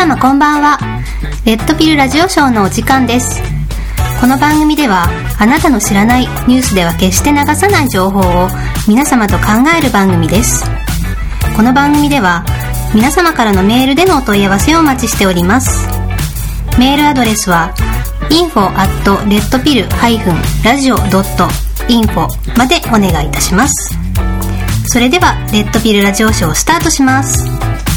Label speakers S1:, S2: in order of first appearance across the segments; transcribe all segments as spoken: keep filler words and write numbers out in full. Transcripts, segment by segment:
S1: 様こんばんは。レッドピルラジオショーのお時間です。この番組ではあなたの知らないニュースでは決して流さない情報を皆様と考える番組です。この番組では皆様からのメールでのお問い合わせをお待ちしております。メールアドレスは インフォ アット レッドピル ラジオ ドット インフォ までお願いいたします。それではレッドピルラジオショースタートします。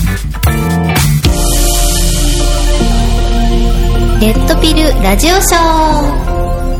S1: レッドピルラジオショー。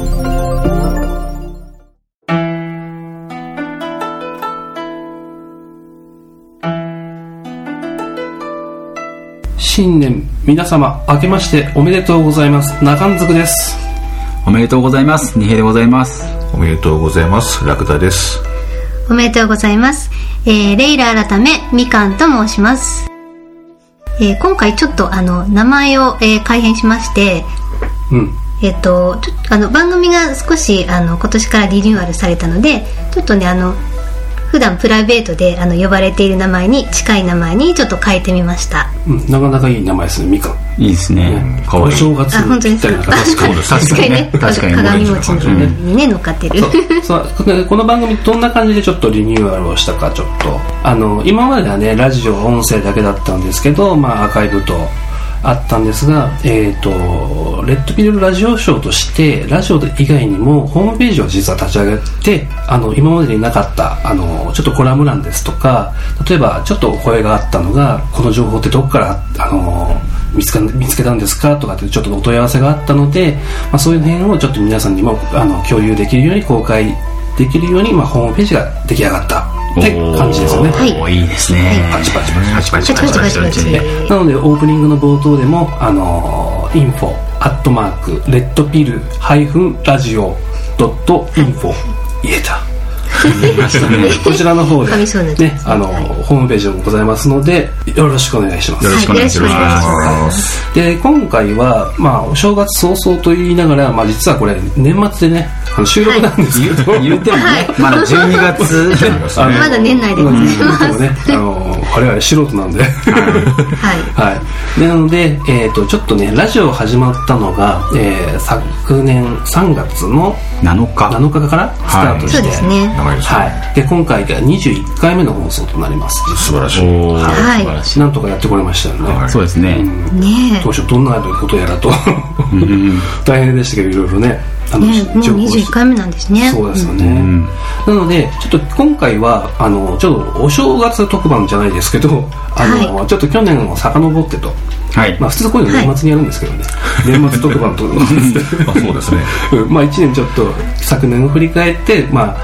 S2: 新年皆様明けましておめでとうございます。中んずくです。
S3: おめでとうございます。にへいでございます。
S4: おめでとうございます。ラクダです。
S1: おめでとうございます。えー、レイラ改めみかんと申します。えー、今回ちょっとあの名前を、えー、改変しまして、
S2: うん
S1: えー、とちょっとあの番組が少しあの今年からリニューアルされたので、ちょっとねあの普段プライベートであの呼ばれている名前に近い名前にちょっと変えてみました。
S2: うん、なかなかいい名前ですね。みかん
S3: いいですね。かわいい。
S2: お正月にぴったりな感じ。
S1: 確かにね。
S3: 確かに
S1: 鏡餅にね乗っかってる。
S2: そうそうこの番組どんな感じでちょっとリニューアルをしたか、ちょっとあの今まではねラジオ音声だけだったんですけど、まあアーカイブとあったんですが、えー、とレッドピルラジオショーとしてラジオ以外にもホームページを実は立ち上げて、あの今までになかったあのちょっとコラム欄ですとか、例えばちょっと声があったのがこの情報ってどこからあの見つか見つけたんですかとかってちょっとお問い合わせがあったので、まあ、そういう辺をちょっと皆さんにもあの共有できるように公開できるように、まあ、ホームページが出来上がったって感じですよね。
S1: はい、
S3: いいですね。
S2: パチパチパチパチパチ
S1: パチパチパチ。
S2: なのでオープニングの冒頭でもあのインフォアットマークレッドピルハイフンラジオドットインフォ言えた。こちらの方で、ね、あのホームページもございますのでよろしくお願いします。
S3: よろしくお願いします。
S2: で今回は、まあ、お正月早々と言いながら、まあ、実はこれ年末でねあの収録なんですけど、
S3: はい、言ってもね、はい、まだじゅうにがつ
S1: まだ年内でございます。
S2: ね、あの我々素人なんではい、はい、なので、えー、とちょっとねラジオ始まったのが、えー、昨年さんがつの
S3: なのか
S2: なのかからスタートして、
S1: はい、そうですね、
S2: はい、で今回がにじゅういっかいめの放送となります。
S4: 素晴らしい、
S2: はい、素晴らしい。なんとかやってこれましたよね、はい、
S3: そうですね、うん、
S1: ね
S2: 当初どんなことやらと大変でしたけどいろいろねあの
S1: ね、もうにじゅういっかいめなんですね。
S2: そうですよね、うん、なのでちょっと今回はあのちょっとお正月特番じゃないですけどあの、はい、ちょっと去年を遡ってと、はいまあ、普通こういうの年末にやるんですけどね、はい、年末特番と
S4: あそうですね
S2: まあいちねんちょっと昨年を振り返って、まあはい、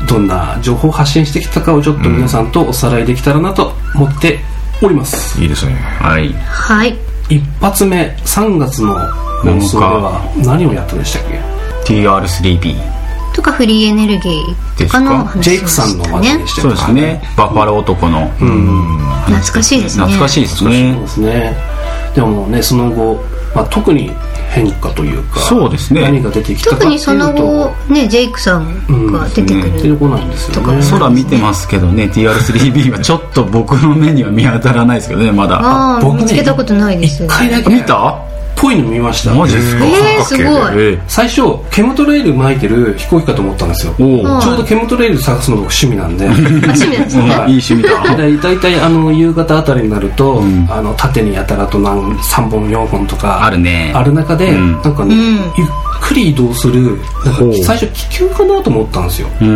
S2: どんな情報を発信してきたかをちょっと皆さんとおさらいできたらなと思っております、
S4: うん、いいですね。
S3: はい、
S1: はい、
S2: 一発目さんがつの放送では何をやったんでしたっけ。
S3: ティーアールスリービー
S1: とかフリーエネルギーとかの話、
S2: ジェイクさんの話でした
S3: そうですね。バッファロー男の、
S2: うん、
S1: 懐かしいですね。
S3: 懐かしいですね。
S2: そうですね。でもねその後、まあ、特に変化というか
S3: そうですね
S2: 何が出てきたかっていうと
S1: 特にその後ねジェイクさんが出てくる、うん、
S2: 出てこないんですよね。
S3: 空見てますけどね ティーアールスリービー はちょっと僕の目には見当たらないですけどねまだ。
S1: ああ僕、ね、見つけたことないです
S2: 一回だけ
S3: 見た
S2: ぽいの見ました。
S3: マジですか。
S1: えー、すごい、
S2: えー、最初ケムトレイル巻いてる飛行機かと思ったんですよ。ちょうどケムトレイル探すの僕趣味なんで
S1: 趣味なんですね、
S2: はい、
S3: いい趣味だ
S2: だいたいあの夕方あたりになると、うん、あの縦にやたらと何さんぼんよんほんとか
S3: あるね
S2: ある中で、うん、なんかね、うん、ゆっくり移動するなんか最初気球かなと思ったんですよ、うん、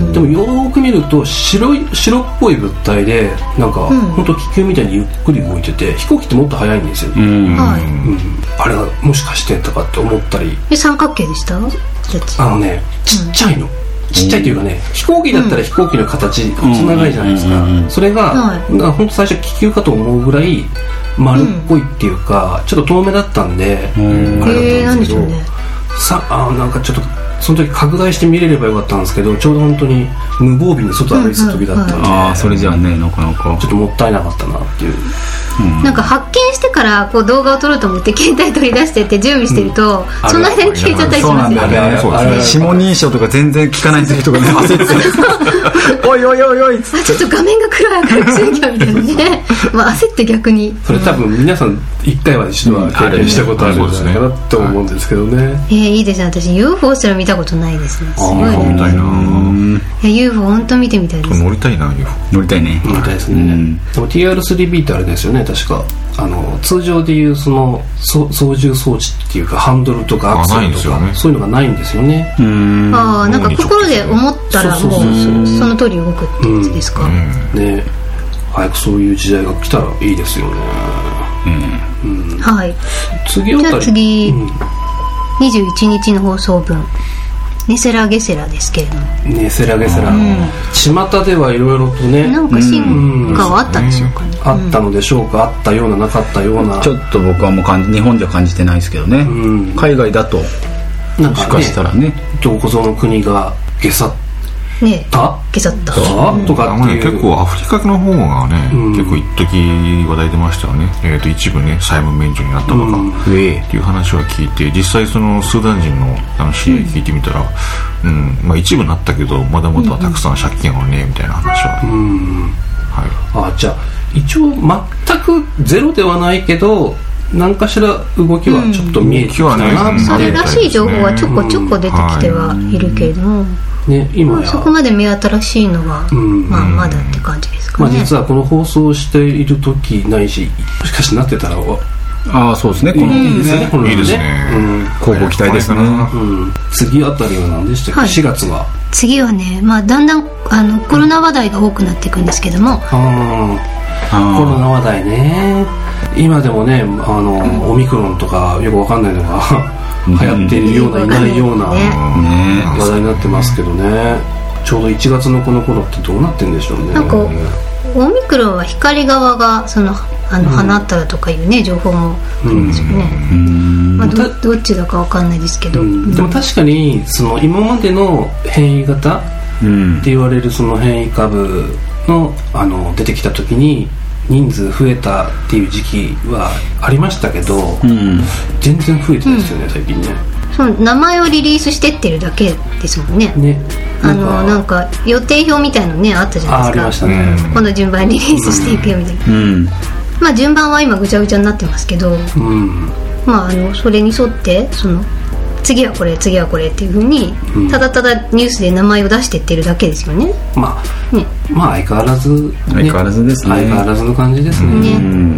S2: でもよーく見ると白い白っぽい物体でなんか、うん、本当気球みたいにゆっくり動いてて飛行機ってもっと速いんですよ、うんはいうん、あれはもしかしてとかって思ったり。
S1: え三角形でした？
S2: あのねちっちゃいの、うん、ちっちゃいというかね飛行機だったら飛行機の形細長いじゃないですか、うん、それが、はい、なんか本当最初気球かと思うぐらい丸っぽいっていうか、うん、ちょっと遠目だったんで、うん、あれだったんですけど、
S1: ね、
S2: さあなんかちょっとその時拡大して見れればよかったんですけど、ちょうど本当に無防備に外歩いてた時だったんで、
S3: ああそれじゃあねなかなか
S2: ちょっともったいなかったなっていう、
S1: うん、なんか発見してからこう動画を撮ろうと思って携帯取り出してって準備してると、うん、その間に消えちゃったりしますよね。
S3: そうなんだよね。指紋認証とか全然聞かない人がね焦っておいおいおいおいっつって、
S1: ちょっと画面が暗い明るくしなきゃみたいなねまあ焦って逆に
S2: それ多分皆さん一回は一度は経験したことあるんじゃないかなと思うんですけどね、うん、
S1: えー、いいですね。私 ユーフォー すら見たことないですね。すごいね。
S4: 乗りたいな。
S1: いや ユーフォー 本当見てみたいです。
S4: 乗りたいな ユーフォー 乗
S3: りたいね。
S2: 乗りたいですね、うん、でも ティーアールスリービー ってあれですよね、確かあの通常でいうその操縦装置っていうかハンドルとかアクセルとか、ね、そういうのがないんですよね。
S1: うーん、ああ、なんか心で思ったらもうその通り動くってやつですか、
S2: うん、ね、早くそういう時代が来たらいいですよね、
S1: うんうん、はい。
S2: 次あたり、
S1: じゃあ次、うん、にじゅういちにちの放送分ネセラゲセラですけれども、
S2: ネセラゲセラ、うん、巷ではいろいろとね、
S1: なんか進化はあったんでしょうかね、
S2: うん、あったのでしょうか、あったようななかったような、
S3: ちょっと僕はもう感じ日本では感じてないですけどね、うん、海外だと
S2: なんか、ね、
S3: もしかしたらね
S2: どこぞの国がゲサ
S1: ね
S2: た
S1: ゲサった
S2: とかっていう、
S4: ね、結構アフリカの方がね、うん、結構一時話題出ましたよね、えー、と一部ね債務免除になったとか、うん、っていう話は聞いて、実際そのスーダン人のあの知り合い聞いてみたら、うんうん、まあ、一部なったけどまだまだたくさん借金あるねみたいな話は、うん、
S2: はい、あ、じゃあ一応全くゼロではないけど何かしら動きはちょっと見えてきたな、うん、
S1: それらしい情報はちょこちょこ出てきてはいるけれども、ね、今そこまで目新しいのは、うん、まあ、まだって感じですかね、
S2: まあ、実はこの放送している時ないし、もしかしてなってたら、
S3: ああそうですね、この
S2: いいですね、この
S4: いいですね、
S3: うん、交互期待ですね、
S2: うん、次あたりは何でしたっけ、はい、しがつは
S1: 次はね、まあ、だんだんあのコロナ話題が多くなっていくんですけども、
S2: ああコロナ話題ね、今でもね、あの、うん、オミクロンとかよくわかんないのが流行っているような、いないような話題になってますけどね、ちょうどいちがつのこの頃ってどうなってんでしょうね。
S1: なんかオミクロンは光側がそのあの放ったらとかいうね、うん、情報もありますよね、うん、まあ、ど, どっちだかわかんないですけど、うん、
S2: でも確かにその今までの変異型って言われるその変異株 の, あの出てきた時に人数増えたっていう時期はありましたけど、うん、全然増えてないですよね、うん、最近ね。
S1: その名前をリリースしてってるだけですもんね。ね、あのなんか予定表みたいなのねあったじゃないですか。 あ, ありましたね、この順番リリースしていくよみたいな、うん、まあ順番は今ぐちゃぐちゃになってますけど、うん、まああのそれに沿ってその次はこれ次はこれっていう風に、うん、ただただニュースで名前を出していってるだけですよね。
S2: まあ、ね、まあ相変わらず、ね、
S3: 相変わらずですね。
S2: 相変わらずの感じですね、うん、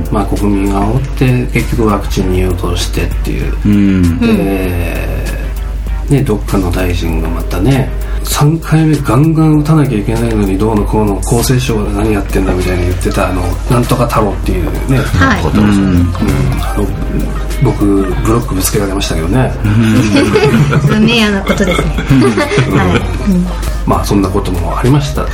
S2: まあ国民が煽って結局ワクチンに誘導してっていう、うん、で、ね、どっかの大臣がまたねさんかいめガンガン打たなきゃいけないのにどうのこうの厚生省が何やってんだみたいに言ってたあのなんとか太郎っていうね、はい、ことですよね、うん、あの僕ブロックぶつけられましたけどね
S1: 名誉なことですね、はいうん、
S2: まあそんなこともありました、はい、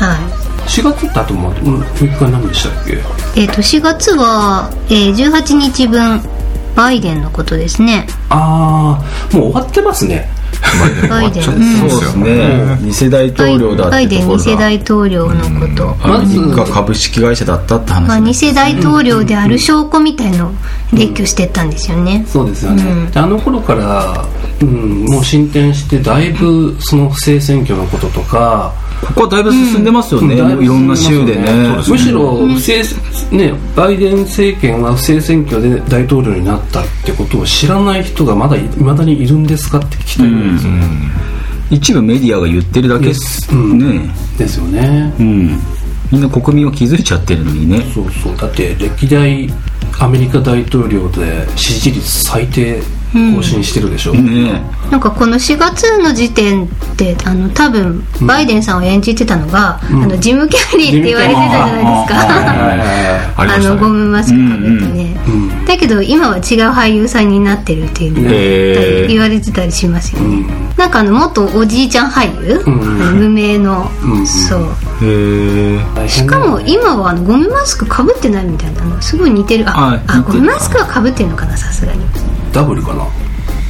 S2: しがつってあともう一回何でしたっけ。
S1: えーとしがつは、えー、じゅうはちにちぶんバイデンのことですね。
S2: ああもう終わってますね
S1: バイデン、
S3: そうですね、に世大統領だってところだ。
S1: バイデンに世大統領のこと、
S3: アメリカ株式会社だったって話、
S1: まあ、に世大統領である証拠みたいのを列挙してったんですよね、
S2: うん、そうですよね、うん、あの頃から、うん、もう進展してだいぶその不正選挙のこととか
S3: ここはだいぶ進んでますよね、うん、いろんな州で ね, でね
S2: むしろ不正、ね、バイデン政権は不正選挙で大統領になったってことを知らない人がまだいまだにいるんですかって聞きたいんですよね、
S3: うん、一部メディアが言ってるだけですね、うん、
S2: ですよね、
S3: うん、みんな国民は気づいちゃってるのにね。
S2: そうそうだって歴代アメリカ大統領で支持率最低更新してるでしょ、うんね、
S1: なんかこのしがつの時点ってあの多分バイデンさんを演じてたのが、うん、あのジム・キャリーって言われてたじゃないですかあのゴムマスクかぶってね、うんうん、だけど今は違う俳優さんになってるっていうの言われてたりしますよね、うん、なんかあの元おじいちゃん俳優、うん、あの無名の、うん、そうへしかも今はあのゴムマスクかぶってないみたいなのすごい似てる。ああゴムマスクはかぶってるのかなさすがに。
S2: ダブルかな。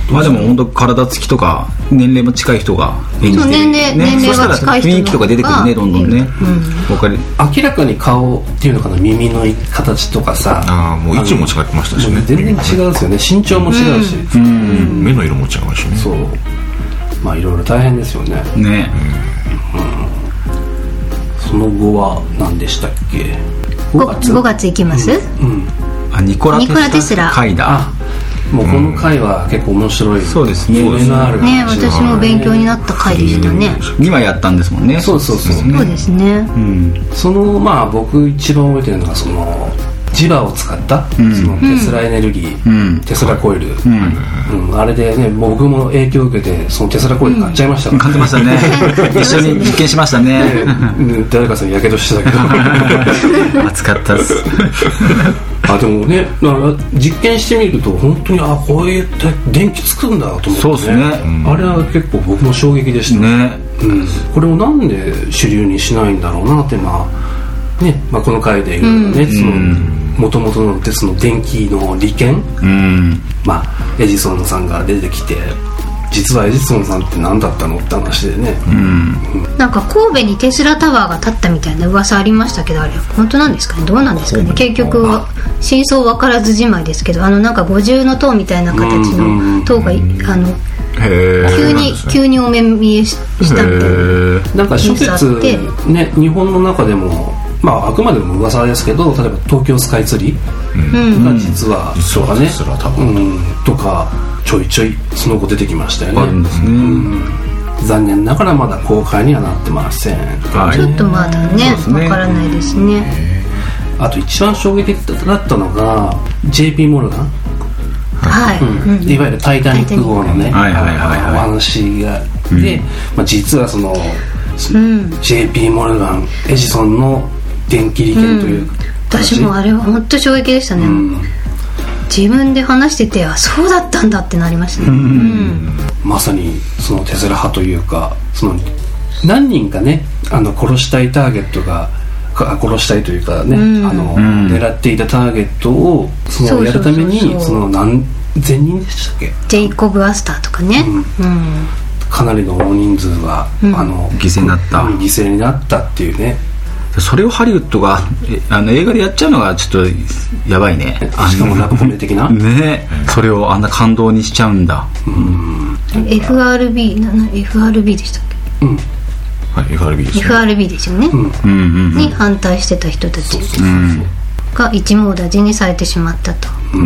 S3: まあでも本当体つきとか年齢も近い人が演じてる、
S1: 年齢、
S3: ね、
S1: 年齢が近い人の
S3: 雰囲気とか出てくるね、どんどんね、
S1: うん、
S3: かり
S2: 明らかに顔っていうのかな、耳の形とかさ、
S4: ああもう位置も違ってましたしね、
S2: 全然違うですよね、身長も違うし、
S3: うん、
S4: 目の色も違うしね、
S2: そう、まあいろいろ大変ですよね。
S3: ね、
S2: うん、その後は何でしたっけ？
S1: ご 月ごがついきます、
S2: うんうん、
S3: あニコラテスラ回だ。
S2: あもうこの回は結構面白い、うん、
S3: そうですね、
S1: ね、私も勉強になった回でしたね。
S3: にわやったんですもんね。
S2: そうそうそう、
S1: そうですね、
S2: うん、そのまあ僕一番覚えてるのがその磁場を使った、うん、そのテスラエネルギー、うん、テスラコイル、うんうん、あれでね僕も影響を受けてそのテスラコイル買っちゃいました、
S3: うん、買ってましたね一緒に実験しましたね、
S2: ね、誰かさんやけどしてたけど
S3: 熱かったっす
S2: あでもね実験してみると本当にあこういう電気つくんだと思って、ね、
S3: そうですね、
S2: うん、あれは結構僕も衝撃でした
S3: ね、
S2: うん、これをなんで主流にしないんだろうなってまあね、まあ、この回でいろいろね、うん、そのもともとのその電気の利権、うん、まあエジソンさんが出てきて実はエジソンさんって何だったのって話でね、うん
S1: うん、なんか神戸にテスラタワーが建ったみたいな噂ありましたけど、あれ本当なんですかね、どうなんですかね、結局は真相分からずじまいですけど、あのなんか五重の塔みたいな形の塔が、うん、あの急に急にお目見えしたみたいな、
S2: なんか諸説ね、日本の中でもまああくまでも噂ですけど、例えば東京スカイツリーが実はとかね、うん、とかちょいちょいその後出てきましたよね。あるんですね、うん、残念ながらまだ公開にはなってません、
S1: はい、ちょっとまだねわからないですね。
S2: あと一番衝撃だったのが ジェイピー モルガン、
S1: はい
S2: うんうん、いわゆるタイタニック号のね、はいはいはいはい、お話がで、うんまあ、実はその、うん、ジェイピー モルガンエジソンの電気利権という、うん、
S1: 私もあれは本当衝撃でしたね、うん、自分で話しててあそうだったんだってなりましたね、うんうん、
S2: まさにそのテスラ派というか、その何人かねあの殺したいターゲットが殺したいというかね、うん、あの、うん、狙っていたターゲットをそのやるためにその何千人でしたっけ、
S1: ジェイコブ・アスターとかね、うんうん、
S2: かなりの大人数が、うん、あの
S3: 犠牲になった
S2: 犠牲になったっていうね。
S3: それをハリウッドがあの映画でやっちゃうのがちょっとやばいね。
S2: しかもラブコメ的な
S3: ね、それをあんな感動にしちゃうんだ。うん
S1: エフアールビー なな エフアールビー でしたっけ、うん
S4: はい、エフアールビー ですね。
S1: エフアールビー ですよね、うん、に反対してた人たちが一網打尽にされてしまったと、うん、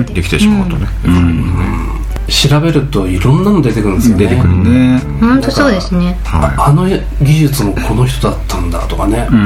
S4: できてしまうとね、うんうん
S2: 調べるといろんなの出てくるんですよね。
S3: 出てくるね。
S1: 本当そうですね。
S2: あ, あの技術もこの人だったんだとかね。うん。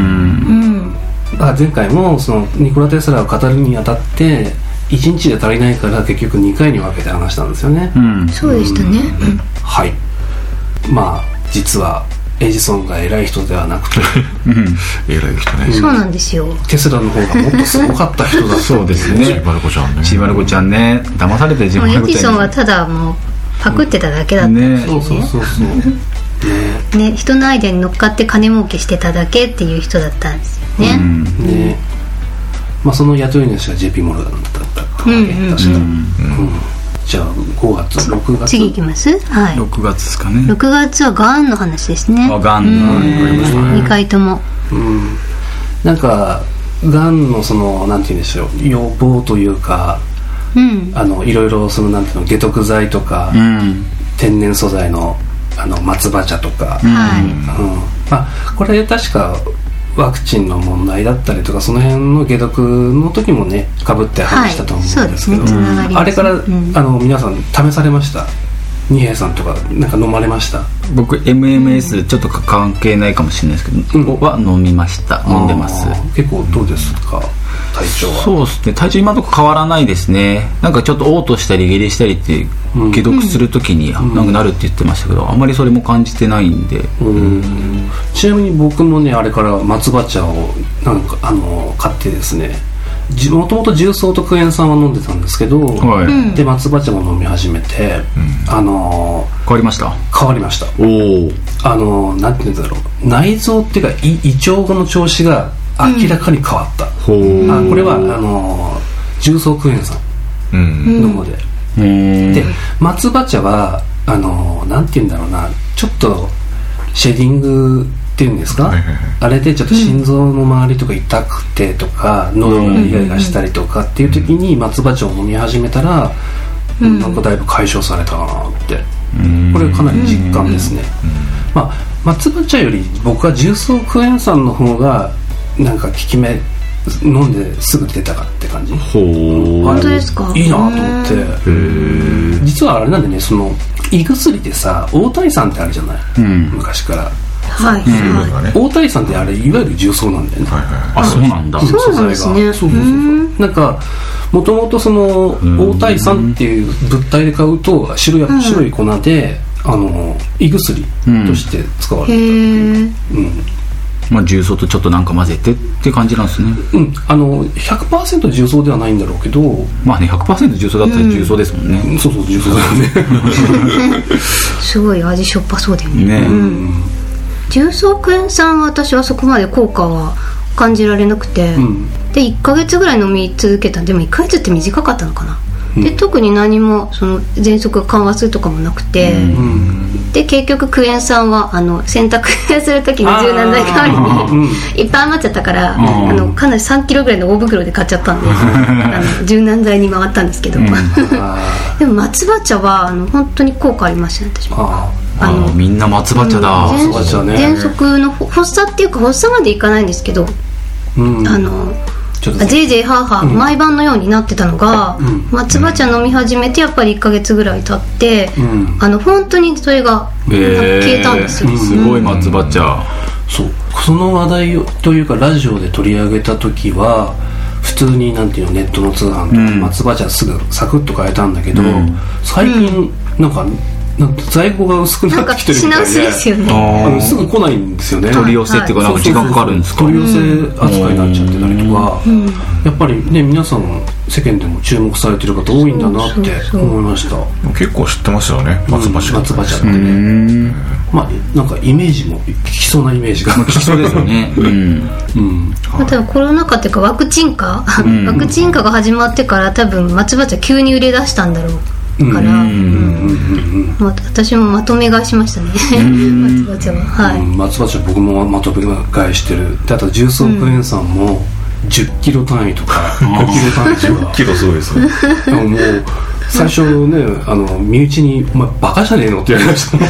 S2: あ前回もそのニコラ・テスラを語るにあたっていちにちで足りないから結局にかいに分けて話したんですよね。
S1: うん。そうでしたね。うん、
S2: はい。まあ実はエジソンが偉い人ではなくて、
S4: うん、偉い人ね、
S1: うん、そうなんですよ。
S2: テスラの方がもっとすごかった人だ
S3: そうですね。
S4: ちびまる子ちゃんね
S3: ちびまる子ちゃんね騙されて
S1: ちびまる子ちゃんエジソンはただもうパクってただけだったんですよね、
S2: そうそうそうそう
S1: ね、人のアイデアに乗っかって金儲けしてただけっていう人だったんですよね、うん
S2: ねまあ、その雇い主が ジェイピー モルガンだったわけ、うんうんうん確か、うんうん、じゃあごがつろくがつ
S1: 次いきます、はい、
S3: ろくがつですかね。
S1: ろくがつはがんの話ですね。
S3: あがんの、
S1: うん、にかいとも、
S2: うん、なんかがんのそのなんて言うんでしょう予防というか、うん、あのいろいろそのなんていうの解毒剤とか、うん、天然素材のあの松葉茶とか、うんうんまあ、これ確かワクチンの問題だったりとかその辺の解毒の時もねかぶって話したと思うんですけど、はいね、あれから、うん、あの皆さん試されました？二平さんとかなんか飲まれました？
S3: 僕 エムエムエス ちょっと関係ないかもしれないですけど、うん、は飲みました。飲んでます。
S2: 結構どうですか体調は？
S3: そうですね、体調今のところ変わらないですね。なんかちょっと嘔吐したり下痢したりって解毒するときになんかなるって言ってましたけど、うん、あんまりそれも感じてないんで、うん、
S2: ちなみに僕もねあれから松葉茶をなんかあの買ってですね、もともと重曹とクエン酸は飲んでたんですけど、はい、で松葉茶も飲み始めて、うん、あの
S3: 変わりました
S2: 変わりました。
S3: お
S2: あのなんていうんだろう、内臓っていうか胃腸の調子が明らかに変わった、うん、あこれはあの重曹クエン酸の方で、うん、で松葉茶はあのなんていうんだろうな、ちょっとシェディングっていうんですか、はいはいはい、あれでちょっと心臓の周りとか痛くてとか、うん、喉がイガイガしたりとかっていう時に松葉茶を飲み始めたら、うん、なんかだいぶ解消されたなって、うん、これかなり実感ですね、うんうん、まあ、松葉茶より僕は重曹クエン酸の方がなんか効き目飲んですぐ出たかって感じ。
S1: ほう、本当ですか。
S2: いいなと思って。実はあれなんでね、その胃薬でさ大谷さんってあるじゃない、うん、昔から。
S1: はい、はい、
S2: 大谷さんってあれいわゆる重曹なんだよね、はいはい、
S3: あ、そうなんだ。
S1: そうなんですね。
S2: そうそうそうそう、なんかもともとその大谷さんっていう物体で買うと白い、白い粉であの胃薬として使われてたっていう、うん、
S3: まあ、重曹とちょっとなんか混ぜてって感じなんですね。
S2: うん、あの ひゃくパーセント 重曹ではないんだろうけど、
S3: まあね ひゃくパーセント 重曹だったら重曹ですもんね、
S2: うん、そうそう重曹だよね
S1: すごい味しょっぱそうだよね、ね、うん、重曹クエン酸は私はそこまで効果は感じられなくて、うん、でいっかげつぐらい飲み続けた。でもいっかげつって短かったのかな、うん、で特に何もその喘息が緩和するとかもなくて、うん、で結局クエン酸はあの洗濯する時の柔軟剤代わりにいっぱい余っちゃったから、あのかなりさんキロぐらいの大袋で買っちゃったんであの柔軟剤に回ったんですけど、うん、でも松葉茶はあの本当に効果ありましたね、私も。
S3: ああのみんな松葉茶だ、
S2: うん、松葉茶ね。
S1: 喘息の発作っていうか発作までいかないんですけど、うん、あのジェイジェイハーハー毎晩のようになってたのが、うん、松葉茶飲み始めてやっぱりいっかげつぐらい経って、うん、あの本当にそれが消えたんですよ、えー、
S3: すごい松葉茶、
S2: そう、その話題というかラジオで取り上げた時は普通になんていうのネットの通販とか松葉茶すぐサクッと買えたんだけど、うん、最近なんかなんか在庫が薄くなってきてるみたい で, ですよ、ね、あのすぐ来ないんですよね。
S3: 取り寄せっていうかなんか時間かかるんですか。
S2: 取り寄せ扱いになっちゃってたりとか、うん、やっぱりね皆さん世間でも注目されてる方多いんだなって思いました。そうそうそう、
S4: 結構知ってますよね、松葉茶、
S2: うん、松葉茶ってね。まあなんかイメージも効きそうなイメージが
S3: 効きそうですよねうん、
S1: うんまあ、多分コロナ禍っていうかワクチン禍、うん、ワクチン禍が始まってから多分松葉茶急に売れ出したんだろうから、うんうんうん、私もまとめ買いしましたね松葉茶は、はい、うん、
S2: 松葉茶僕もまとめ買いしてる。であと重曹クエン酸もじゅっキロ単位とかごキロ単位とかじゅっ
S4: キロすごいですね
S2: もう最初ねあの身内に「お前バカじゃねえの?」って言われました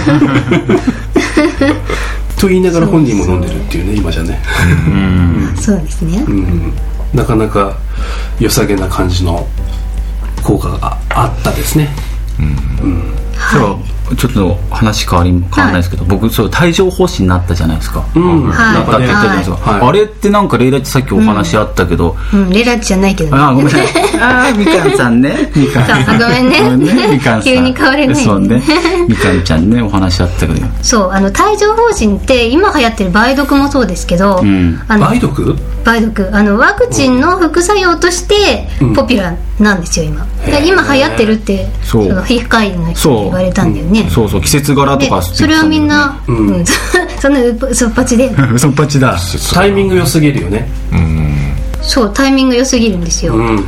S2: と言いながら本人も飲んでるっていうね今じゃね
S1: うんそうですね、うん、
S2: なかなか良さげな感じの効果が あ, あったですね、うんうん、
S3: はい、ちょっと話変わり変わらないですけど、はい、僕そう帯状疱疹になったじゃないですか、
S2: うん、
S3: なったって言ったじゃないですか、はいはい、あれってなんかレイラッチさっきお話あったけど、
S1: うんうん、レイラッチじゃないけど、ね、
S3: あごめんなさいあみかんさんねみかん
S1: ごめんね、ごめんねみかんさん急に変われない、ね、
S3: そうねみかんちゃんねお話あったけど
S1: そうあの帯状疱疹って今流行ってる梅毒もそうですけど、うん、
S2: あの梅毒
S1: 梅毒あのワクチンの副作用としてポピュラーなんですよ今、うん、今流行ってるってその皮膚科医の人に言われたんだよね、うん、
S3: そうそう季節柄とか
S1: それはみんな、うんうん、そんな嘘っぱちで
S3: 嘘っぱちだ
S2: タイミング良すぎるよね、うん、
S1: そうタイミング良すぎるんですよ、うんうんうん、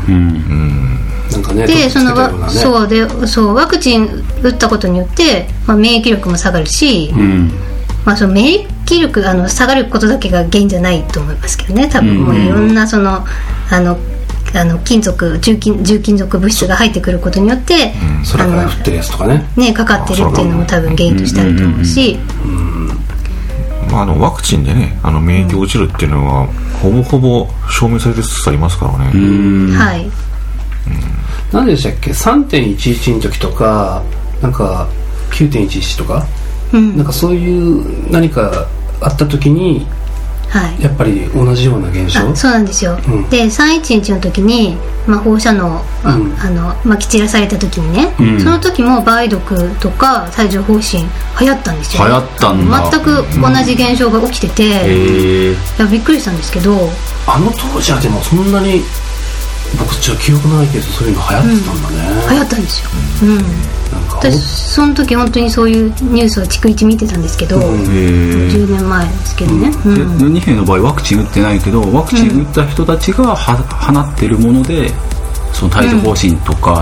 S1: なんかねでそのねそうでそうワクチン打ったことによって、まあ、免疫力も下がるし、うんまあ、その免疫力あの下がることだけが原因じゃないと思いますけどね多分もういろんなそのあのあの金属重金重金属物質が入ってくることによって、
S2: うん、空から降ってるやつとか ね,
S1: ねかかってるっていうのも多分原因としてあると思うし、
S4: うんまあ、あのワクチンでねあの免疫落ちるっていうのは、うん、ほぼほぼ証明されてつつありますからね。
S1: うんはい、うん、
S2: 何でしたっけ さんてんいちいち の時とかなんか きゅうてんいちいち とか、うん、なんかそういう何かあった時にはい、やっぱり同じような現象。
S1: あそうなんですよ、うん、でさんいちいちの時に、まあ、放射能が、うんあのまき散らされた時にね、うん、その時も梅毒とか帯状疱疹流行ったんですよ、
S3: ね、流行ったんだ
S1: 全く同じ現象が起きてて、うん、いやびっくりしたんですけど
S2: あの当時はでもそんなに僕ちょっと記憶ないけどそういうの流行ってたんだね、
S1: うん、流行ったんですよ、うん、なんか私その時本当にそういうニュースを逐一見てたんですけど、うん、じゅうねんまえですけどね、
S3: うんうん、二兵の場合ワクチン打ってないけどワクチン打った人たちがは、うん、放ってるものでその帯状疱疹とか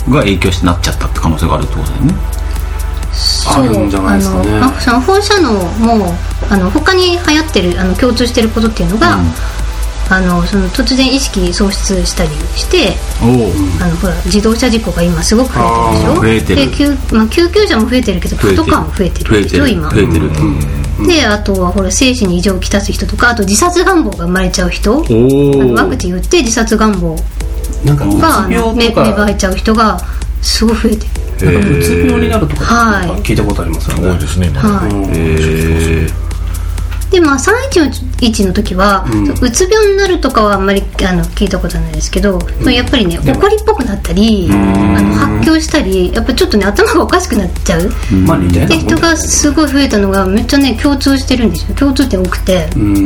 S3: が影響してなっちゃったって可能性があるってことだよね。
S2: あるんじゃないですかね。
S1: あのその放射能もあの他に流行ってるあの共通してることっていうのが、うん、あのその突然意識喪失したりしてあのほら自動車事故が今すごく増えてるでしょ。増えてる。で救、まあ、救急車も増えてるけどパトカーも増えてるでしょ今。増えてる。うん、であとはほら精神に異常をきたす人とかあと自殺願望が生まれちゃう人あのワクチン打って自殺願望が芽生えちゃう人がすごい増えてる。
S2: なんかうつ病になるとか聞いたことありますよね。
S4: 多いですね今。
S1: はい。へでまあさんいちいちの時は、うん、うつ病になるとかはあんまりあの聞いたことないですけど、うん、やっぱりね怒りっぽくなったりあの発狂したりやっぱちょっとね頭がおかしくなっちゃう、うん、って人がすごい増えたのがめっちゃね共通してるんですよ。共通点多くて、うんうん、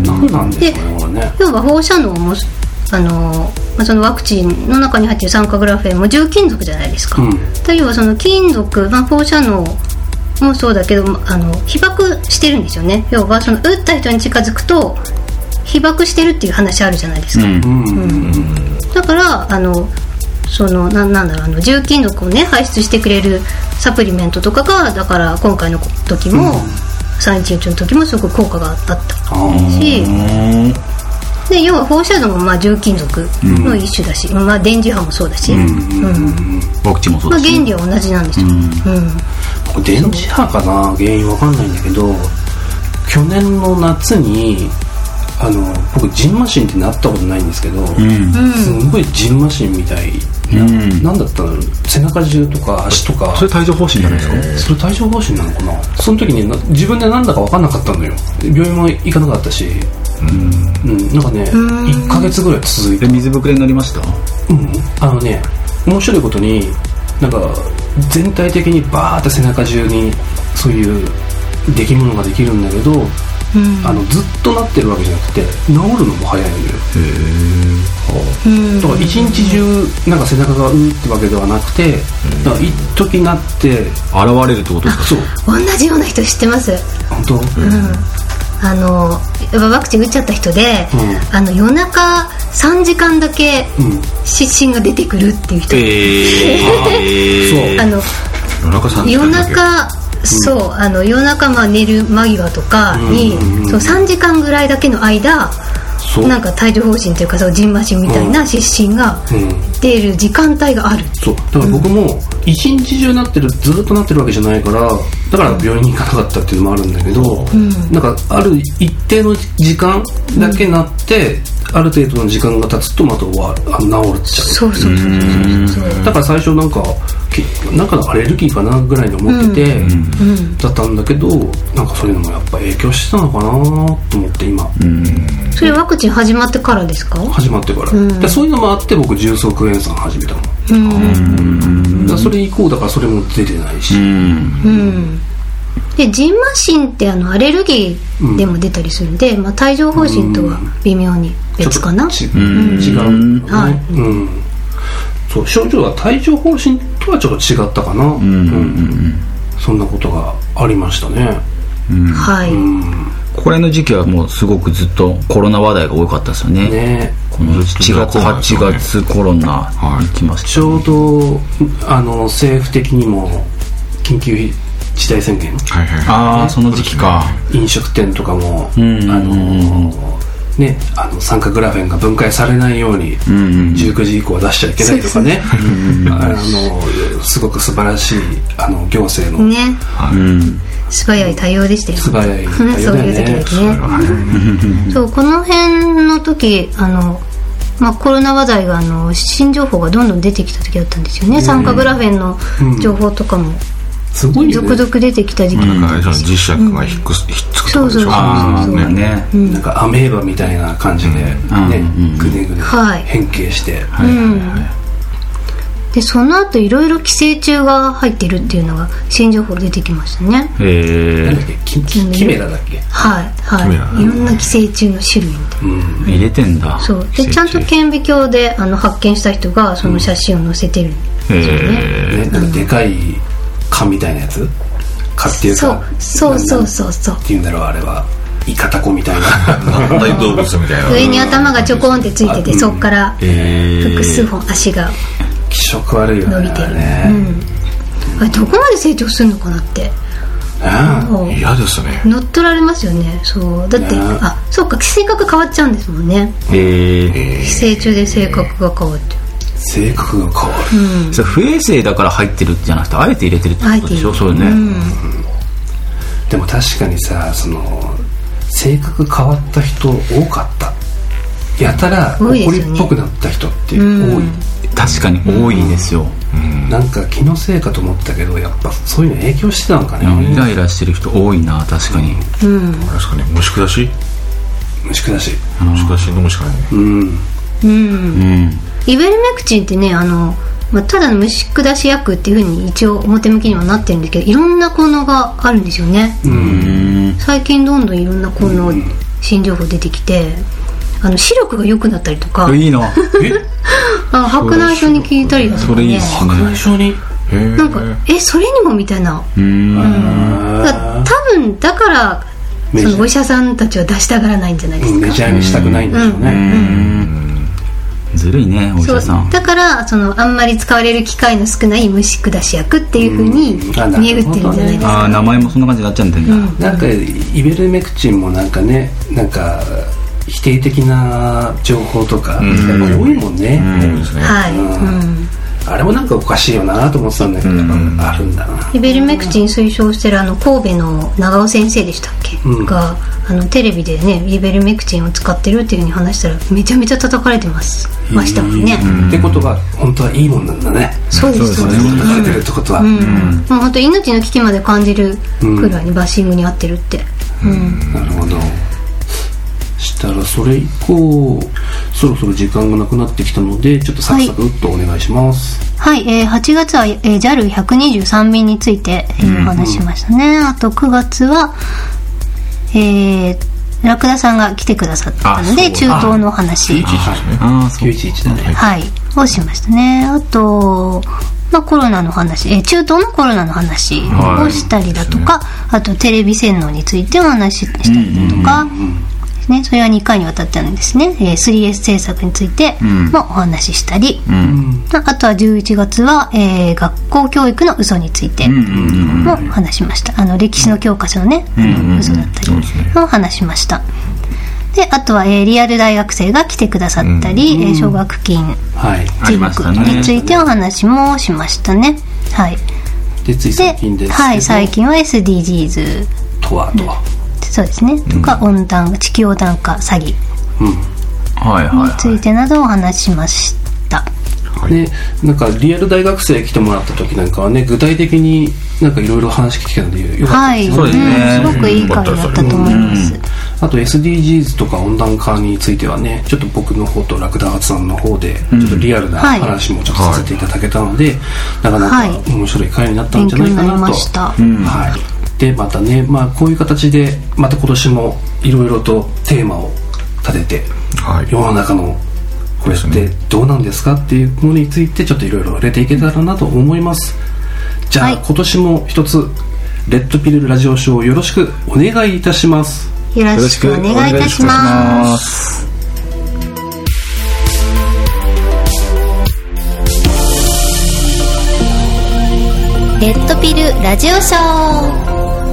S2: 何なんですかね。
S1: で要は放射能もあのまあ、そのワクチンの中に入っている酸化グラフェンも重金属じゃないですか、うん、というはその金属、まあ、放射能もそうだけどあの被爆してるんですよね。要はその打った人に近づくと被爆してるっていう話あるじゃないですか、うんうん、だからあのその な, なんだろうあの重金属をね排出してくれるサプリメントとかがだから今回の時も、うん、さんいちいちの時もすごく効果があったってしで要は放射能もまあ重金属の一種だし、うんまあ、電磁波もそうだし、うんうん、
S3: ワクチンもそうだし、
S1: まあ、原理は同じなんですよ、うん
S2: うん、電磁波かな原因わかんないんだけど去年の夏にあの僕ジンマシンってなったことないんですけど、うん、すんごいジンマシンみたいな、うん、なんだったの背中中とか足とか
S3: それ帯状疱疹じゃないですか。
S2: それ帯状疱疹なのかな。その時に自分でなんだか分かんなかったのよ。病院も行かなかったしうん、うん、なんかねいっかげつぐらい続いて
S3: 水ぶくれになりました。
S2: うんあのね面白いことになんか全体的にバーって背中中にそういう出来物ができるんだけどうん、あのずっとなってるわけじゃなくて治るのも早いのよ。へー、だから一日中なんか背中がうーってわけではなくてだから一時なって
S3: 現れるってことですか。
S1: そう同じような人知ってます。
S2: 本当、うん、
S1: あのワクチン打っちゃった人で、うん、あの夜中さんじかんだけ湿疹が出てくるっていう人、うん、えー、あの夜中さんじかんだけ夜中そうあの夜中まあ寝る間際とかに、うん、そうさんじかんぐらいだけの間なんか帯状疱疹というかそうジンマシンみたいな湿疹が出る時間帯がある、うん、
S2: そうだから僕も一日中なってるずっとなってるわけじゃないからだから病院に行かなかったっていうのもあるんだけど、うん、なんかある一定の時間だけなって、うん、ある程度の時間が経つとまた終わるあ治るっちゃう。
S1: そうそうそうそう
S2: だから最初なんかなんかのアレルギーかなぐらいに思ってて、うん、だったんだけどなんかそういうのもやっぱ影響してたのかなと思って今、うん、
S1: それワクチン始まってからですか。
S2: 始まってから、うん、でそういうのもあって僕重曹クエン酸始めたの、うん、だそれ以降だからそれも出てないし、うんうん、
S1: でジンマシンってあのアレルギーでも出たりするんで、うんまあ、帯状疱疹とは微妙に別かな、うん、
S2: ちょっと違う、ねはいうんそう症状は帯状疱疹とはちょっと違ったかな、うんうんうん、そんなことがありましたね、
S1: うん、はい、うん、
S3: これの時期はもうすごくずっとコロナ話題が多かったですよ ね, ねこのしちがつはちがつコロナに来ました、ね、
S2: ちょうどあの政府的にも緊急事態宣言、はいはいはい、
S3: ああその時期か
S2: 飲食店とかも、うんうんうん、あのね、あの酸化グラフェンが分解されないように、うんうん、じゅうくじ以降は出しちゃいけないとかねあのすごく素晴らしいあの行政の、ね
S1: はいうん、素早い対応でしたよ。
S2: 素早い対応だよね
S1: そういう時ですねそうこの辺の時あの、まあ、コロナ話題があの新情報がどんどん出てきた時だったんですよね、ね酸化グラフェンの情報とかも、うん
S2: すごいね、
S1: 続々出てきた時期
S4: なんかその磁石がひっく、うん、ひっつくとかでしょ。そうそうそう
S2: そうね、うん、なんかアメーバみたいな感じで、ねうん、ぐねぐね変形して、はいうんはいはい、
S1: でその後いろいろ寄生虫が入ってるっていうのが新情報出てきましたね。
S2: へえ。なんだっけキ、キ、キメラだっけ。
S1: はいはい。いろんな寄生虫の種類みたいな、
S3: うん、入れてんだ。
S1: そうでちゃんと顕微鏡であの発見した人がその写真を載せてるんですよね。
S2: うん、ねなんかでかい蚊みたいなやつ蚊っていうか
S1: そうそうそうそう
S2: っていうんだろうあれはイカタコみたいな
S4: 大動物みたいな
S1: 上に頭がちょこんってついてて、うん、そっから複数本足が
S2: 気色悪いよね。
S1: 伸びてる、
S2: ね、
S1: うん、あれどこまで成長するのかなって、
S4: 嫌ですね。
S1: 乗っ取られますよね。そうだって、あ、そうか、性格変わっちゃうんですもんね。
S3: へえ。
S1: 寄生虫で性格が変わって、
S2: 性格が変わ
S1: る、
S3: うん、それ不衛生だから入ってるじゃなくて、あえて入れてるってことでしょ。そうね、うん、
S2: でも確かにさ、その性格変わった人多かった。やたら怒りっぽくなった人って多い、うん、
S3: 確かに多いですよ、
S2: うん、なんか気のせいかと思ったけど、やっぱそういうの影響してたのかね、
S3: うん、イライラしてる人多いな、確かに、
S1: うん、
S4: あれですかね、虫下し
S2: 虫下し
S4: 虫下しの虫かね、
S2: うん
S1: うんうん、イベルメクチンってね、あの、まあ、ただの虫下し薬っていう風に一応表向きにはなってるんですけど、いろんな効能があるんですよね。うん、最近どんどんいろんな効能、うん、新情報出てきて、あの視力が良くなったりとか、
S3: いいな
S1: あ、白内障に効いたりだとかね。
S3: それいいですね。
S2: 白内障に
S1: なんかえそれにもみたいな、うん、うん、だ多分だからそのお医者さんたちは出したがらないんじゃないですか。
S2: メジャーにしたくないんでしょうね。うんうん
S3: うん、ずるいね、お医者さん。
S1: だからそのあんまり使われる機会の少ない虫下し薬っていう風に見えるってるんじゃないですか。
S3: あ、名前もそんな感じになっちゃうんだ、うん、
S2: なんかイベルメクチンもなんかね、なんか否定的な情報とか、うん、多いもんね、うん、
S1: はい、うん、
S2: あれもなんかおかしいよなと思ってたんだけど、うん、あるんだな。
S1: イベルメクチン推奨してるあの神戸の長尾先生でしたっけ、うん、があのテレビでねイベルメクチンを使ってるっていう風に話したらめちゃめちゃ叩かれてますましたもんね、
S2: うん、ってことは本当はいいもんなんだね。
S1: そうですそうです、
S2: 叩かれてるってことは、うんうん、
S1: もう本当命の危機まで感じるくらいにバッシングに合ってるって、うんうん、
S2: なるほど。したらそれ以降そろそろ時間がなくなってきたので、ちょっとサクサクっとお願いします。
S1: はい、はい、えー、はちがつは、えー、ジャルひゃくにじゅうさん 便について、えー、お話しましたね、うんうん、あとくがつは、えー、ラクダさんが来てくださったので中東の話、
S2: きゅういちいちですね。あ、きゅういちいちだね、
S1: はい、をしましたね。あとまあ、コロナの話、えー、中東のコロナの話をしたりだとか、はい、あとテレビ洗脳についてお話ししたりだとか、うんうんうんね、それはにかいにわたってあるんですね、えー、スリーエス 政策についてもお話ししたり、うん、あとはじゅういちがつは、えー、学校教育の嘘についても話しました。あの歴史の教科書のね、うんうん、あの嘘だったりも話しました。であとは、えー、リアル大学生が来てくださったり、うん、えー、奨学金地獄についてお話もしましたね。はい。
S2: でつい最近ですけど、
S1: はい、最近は エスディージーズ
S2: とはとは、
S1: そうですね、とか、うん、温暖地球温暖化詐欺、うん、
S3: はいはいはい、
S1: についてなどをお話しました。
S2: はい、でなんかリアル大学生来てもらった時なんかはね、具体的になんかいろいろ話聞けたのでよかったですね。はい、そうですね、
S1: すごくいい会だったと思います。うん、
S2: あと エスディージーズ とか温暖化についてはね、ちょっと僕の方とラクダハツさんの方でちょっとリアルな話もちょっとさせていただけたので、はい、なかなか面白い会になったんじゃないかなと、はい、勉強になりました。うん、はい。でまたね、まあ、こういう形でまた今年もいろいろとテーマを立てて、はい、世の中のこれってどうなんですかっていうものについてちょっといろいろ触れていけたらなと思います。じゃあ、はい、今年も一つレッドピルルラジオショーよろしくお願いいたします。
S1: よろしくお願いいたします。レッドピルラジオショー。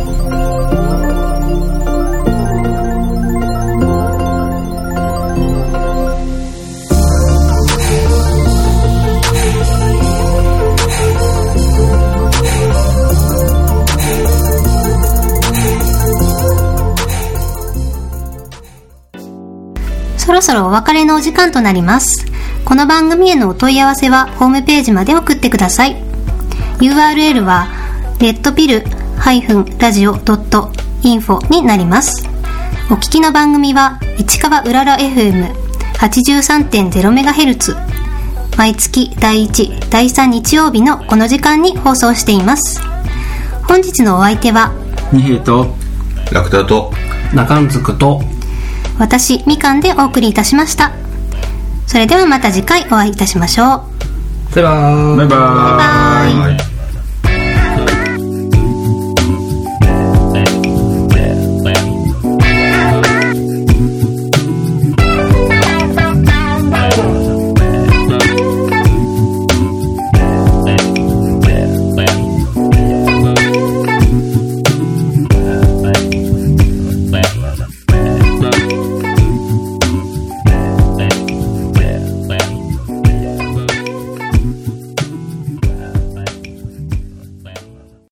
S1: そろそろお別れのお時間となります。この番組へのお問い合わせはホームページまで送ってください。 ユーアールエル は レッドピル ラジオ ドット インフォ になります。お聞きの番組は市川うらら エフエムはちじゅうさんてんゼロメガヘルツ、 毎月だいいち、だいさん日曜日のこの時間に放送しています。本日のお相手は
S3: 二平と
S4: ラクダと
S2: 中んずくと
S1: 私みかんでお送りいたしました。それではまた次回お会いいたしましょう。
S2: バイバーイ。
S3: バイバーイ。
S1: バイバーイ。